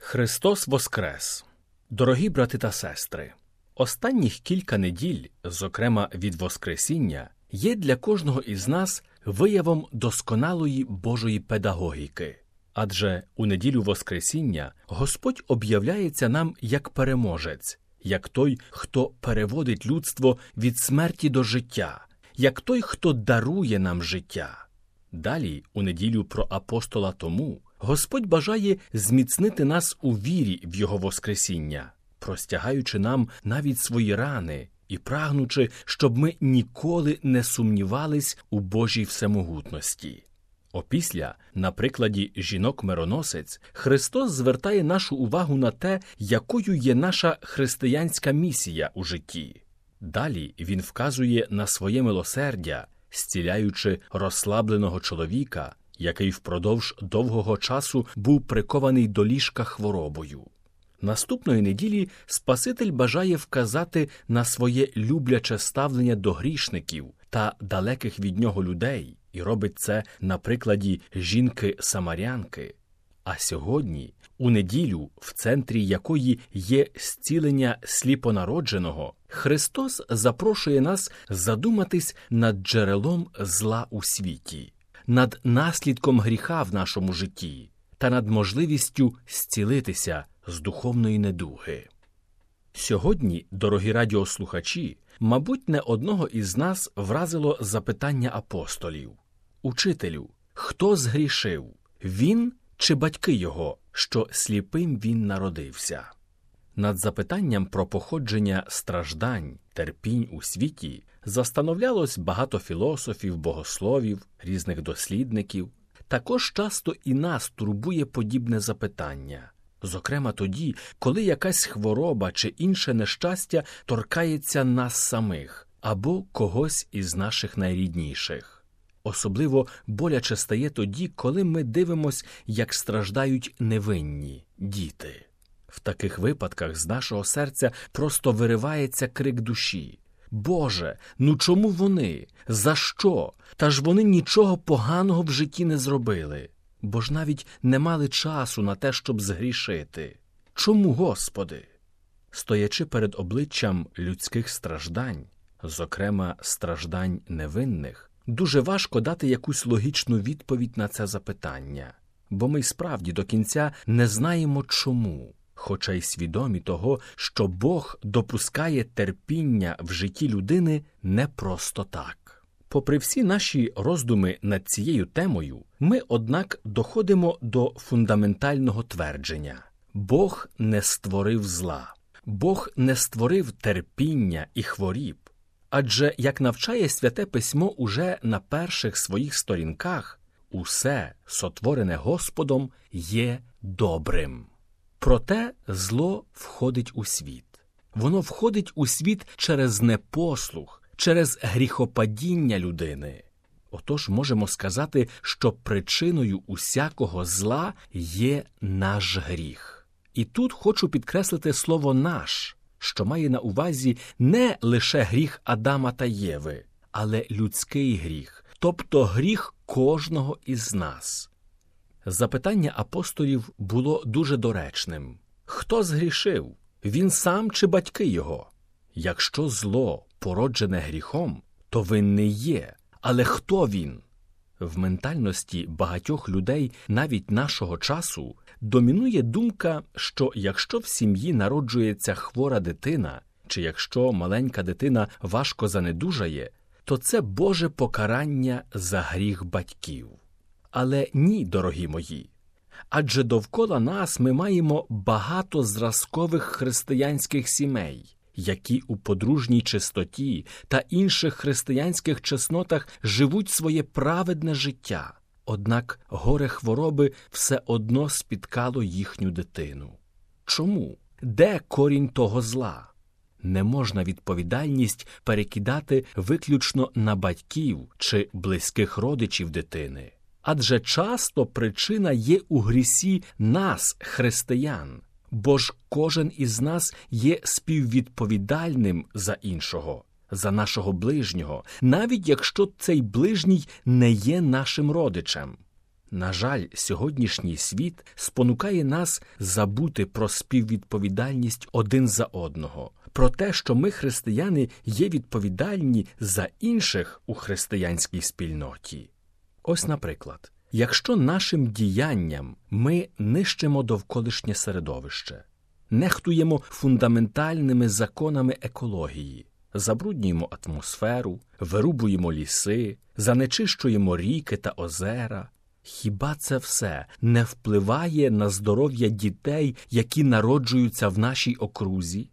Христос воскрес! Дорогі брати та сестри! Останніх кілька неділь, зокрема від Воскресіння, є для кожного із нас виявом досконалої Божої педагогіки. Адже у неділю Воскресіння Господь об'являється нам як переможець, як той, хто переводить людство від смерті до життя, як той, хто дарує нам життя. Далі, у неділю про апостола Тому, Господь бажає зміцнити нас у вірі в Його Воскресіння, простягаючи нам навіть свої рани і прагнучи, щоб ми ніколи не сумнівались у Божій всемогутності. Опісля, на прикладі жінок-мироносець, Христос звертає нашу увагу на те, якою є наша християнська місія у житті. Далі Він вказує на своє милосердя, зціляючи розслабленого чоловіка, який впродовж довгого часу був прикований до ліжка хворобою. Наступної неділі Спаситель бажає вказати на своє любляче ставлення до грішників та далеких від нього людей, і робить це на прикладі жінки-самарянки. А сьогодні, у неділю, в центрі якої є зцілення сліпонародженого, Христос запрошує нас задуматись над джерелом зла у світі, над наслідком гріха в нашому житті та над можливістю зцілитися з духовної недуги. Сьогодні, дорогі радіослухачі, мабуть, не одного із нас вразило запитання апостолів. «Учителю, хто згрішив, він чи батьки його, що сліпим він народився?» Над запитанням про походження страждань, терпінь у світі застановлялось багато філософів, богословів, різних дослідників. Також часто і нас турбує подібне запитання. Зокрема тоді, коли якась хвороба чи інше нещастя торкається нас самих або когось із наших найрідніших. Особливо боляче стає тоді, коли ми дивимось, як страждають невинні діти. В таких випадках з нашого серця просто виривається крик душі. «Боже, ну чому вони? За що? Та ж вони нічого поганого в житті не зробили. Бо ж навіть не мали часу на те, щоб згрішити. Чому, Господи?» Стоячи перед обличчям людських страждань, зокрема страждань невинних, дуже важко дати якусь логічну відповідь на це запитання. Бо ми справді до кінця не знаємо чому, хоча й свідомі того, що Бог допускає терпіння в житті людини не просто так. Попри всі наші роздуми над цією темою, ми, однак, доходимо до фундаментального твердження. Бог не створив зла. Бог не створив терпіння і хворіб. Адже, як навчає Святе Письмо уже на перших своїх сторінках, усе, сотворене Господом, є добрим. Проте зло входить у світ. Воно входить у світ через непослух, через гріхопадіння людини. Отож можемо сказати, що причиною усякого зла є наш гріх. І тут хочу підкреслити слово «наш», що має на увазі не лише гріх Адама та Єви, але людський гріх, тобто гріх кожного із нас. Запитання апостолів було дуже доречним. Хто згрішив? Він сам чи батьки його? Якщо зло породжене гріхом, то винний є. Але хто він? В ментальності багатьох людей, навіть нашого часу, домінує думка, що якщо в сім'ї народжується хвора дитина, чи якщо маленька дитина важко занедужає, то це Боже покарання за гріх батьків. Але ні, дорогі мої. Адже довкола нас ми маємо багато зразкових християнських сімей, які у подружній чистоті та інших християнських чеснотах живуть своє праведне життя. Однак горе хвороби все одно спіткало їхню дитину. Чому? Де корінь того зла? Не можна відповідальність перекидати виключно на батьків чи близьких родичів дитини. Адже часто причина є у грісі нас, християн. Бо ж кожен із нас є співвідповідальним за іншого, за нашого ближнього, навіть якщо цей ближній не є нашим родичем. На жаль, сьогоднішній світ спонукає нас забути про співвідповідальність один за одного, про те, що ми, християни, є відповідальні за інших у християнській спільноті. Ось, наприклад, якщо нашим діянням ми нищимо довколишнє середовище, нехтуємо фундаментальними законами екології, забруднюємо атмосферу, вирубуємо ліси, занечищуємо ріки та озера, хіба це все не впливає на здоров'я дітей, які народжуються в нашій окрузі?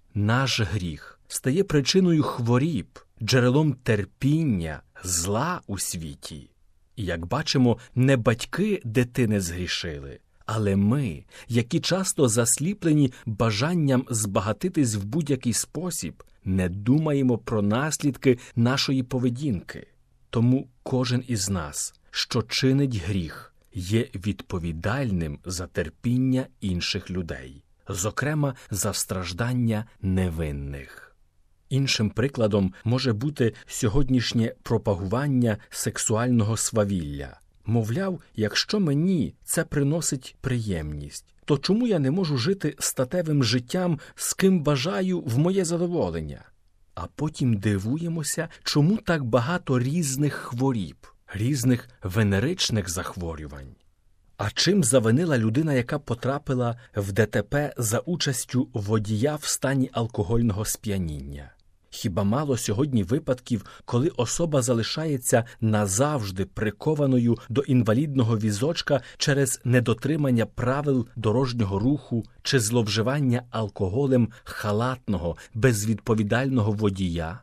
Наш гріх стає причиною хворіб, джерелом терпіння, зла у світі. І, як бачимо, не батьки дитини згрішили, але ми, які часто засліплені бажанням збагатитись в будь-який спосіб, не думаємо про наслідки нашої поведінки. Тому кожен із нас, що чинить гріх, є відповідальним за терпіння інших людей, зокрема за страждання невинних. Іншим прикладом може бути сьогоднішнє пропагування сексуального свавілля. Мовляв, якщо мені це приносить приємність, то чому я не можу жити статевим життям, з ким бажаю, в моє задоволення? А потім дивуємося, чому так багато різних хворіб, різних венеричних захворювань. А чим завинила людина, яка потрапила в ДТП за участю водія в стані алкогольного сп'яніння? Хіба мало сьогодні випадків, коли особа залишається назавжди прикованою до інвалідного візочка через недотримання правил дорожнього руху чи зловживання алкоголем халатного, безвідповідального водія?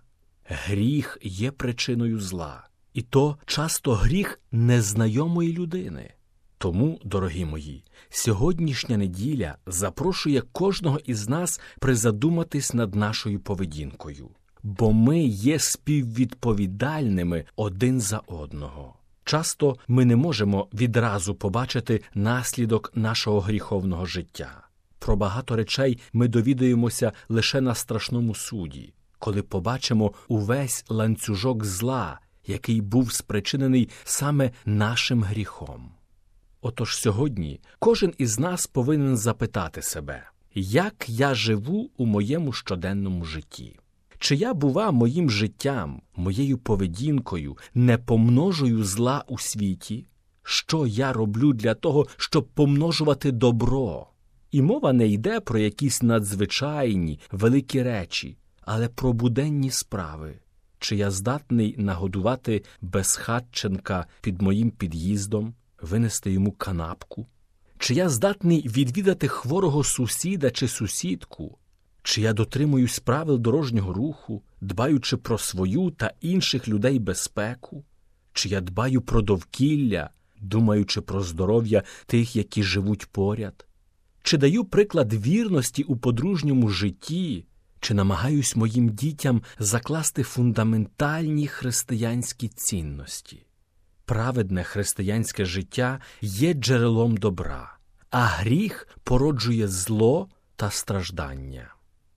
Гріх є причиною зла. І то часто гріх незнайомої людини. Тому, дорогі мої, сьогоднішня неділя запрошує кожного із нас призадуматись над нашою поведінкою, бо ми є співвідповідальними один за одного. Часто ми не можемо відразу побачити наслідок нашого гріховного життя. Про багато речей ми довідаємося лише на страшному суді, коли побачимо увесь ланцюжок зла, який був спричинений саме нашим гріхом. Отож сьогодні кожен із нас повинен запитати себе, як я живу у моєму щоденному житті? Чи я, бува, моїм життям, моєю поведінкою не помножую зла у світі? Що я роблю для того, щоб помножувати добро? І мова не йде про якісь надзвичайні, великі речі, але про буденні справи. Чи я здатний нагодувати безхатченка під моїм під'їздом, винести йому канапку? Чи я здатний відвідати хворого сусіда чи сусідку? Чи я дотримуюсь правил дорожнього руху, дбаючи про свою та інших людей безпеку? Чи я дбаю про довкілля, думаючи про здоров'я тих, які живуть поряд? Чи даю приклад вірності у подружньому житті? Чи намагаюсь моїм дітям закласти фундаментальні християнські цінності? Праведне християнське життя є джерелом добра, а гріх породжує зло та страждання.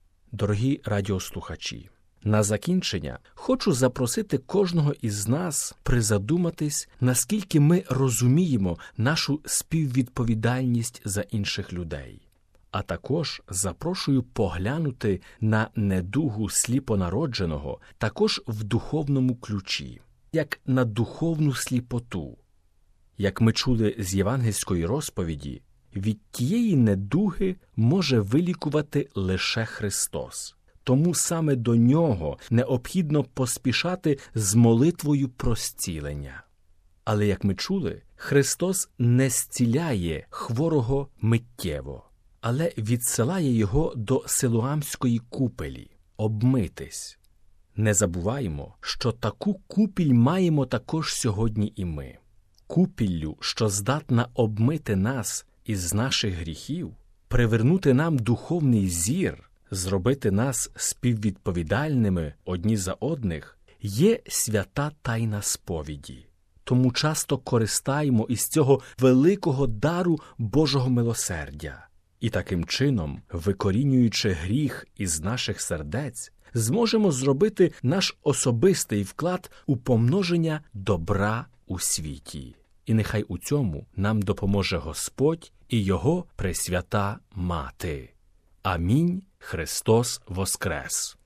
Дорогі радіослухачі, на закінчення хочу запросити кожного із нас призадуматись, наскільки ми розуміємо нашу співвідповідальність за інших людей. А також запрошую поглянути на недугу сліпонародженого також в духовному ключі, як на духовну сліпоту. Як ми чули з євангельської розповіді, від тієї недуги може вилікувати лише Христос. Тому саме до Нього необхідно поспішати з молитвою про зцілення. Але, як ми чули, Христос не зціляє хворого миттєво, але відсилає його до Силуамської купелі – обмитись. Не забуваємо, що таку купіль маємо також сьогодні і ми. Купіллю, що здатна обмити нас із наших гріхів, привернути нам духовний зір, зробити нас співвідповідальними одні за одних, є свята тайна сповіді. Тому часто користаємо із цього великого дару Божого милосердя. І таким чином, викорінюючи гріх із наших сердець, зможемо зробити наш особистий вклад у помноження добра у світі. І нехай у цьому нам допоможе Господь і Його Пресвята Мати. Амінь. Христос воскрес!